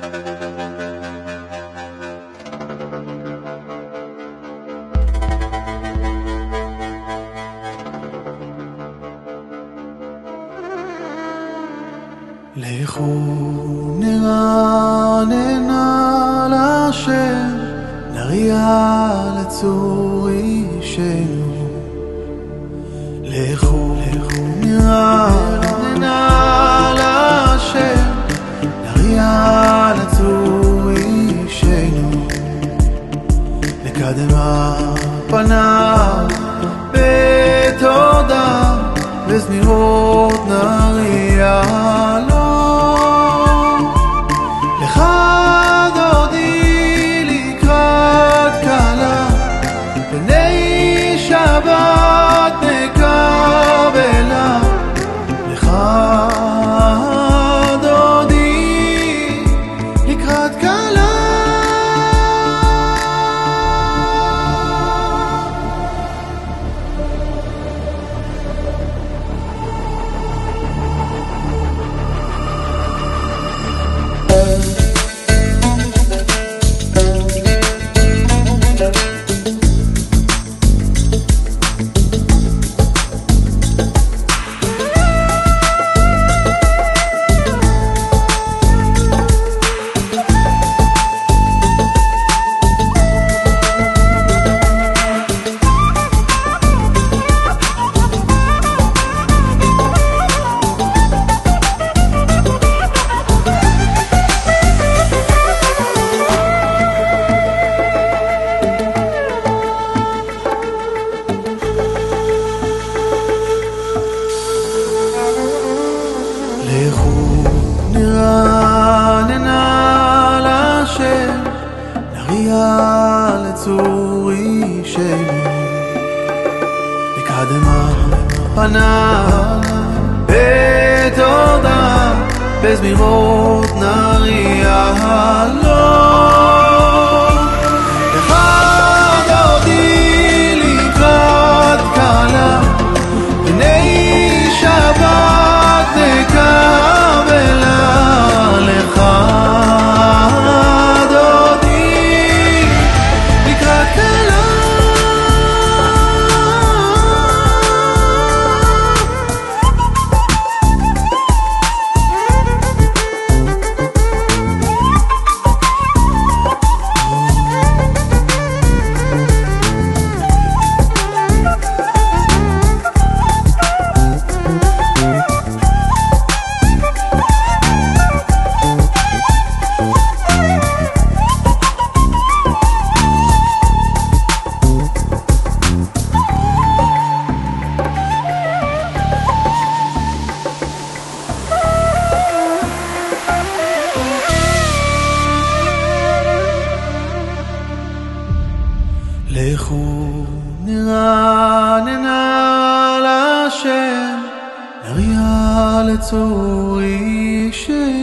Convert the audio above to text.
לכו נרננה להשם, נריע לצור אישנו. לכו נרננה להשם, נריע לצור אישנו. נקדמה פניו בתודה, בזמירות נריע לו. לך דודי לקראת כלה, בני שבת נקבלה. לך דודי לקראת כלה. לכו נרננה להשם, נריע לצור אישנו. נקדמה פניו בתודה, בזמירות נריע לו. לך דודי לקראת כלה, בני שבת נקבלה. לך דודי לקראת כלה. לכו נרננה להשם, נריע לצור אישנו.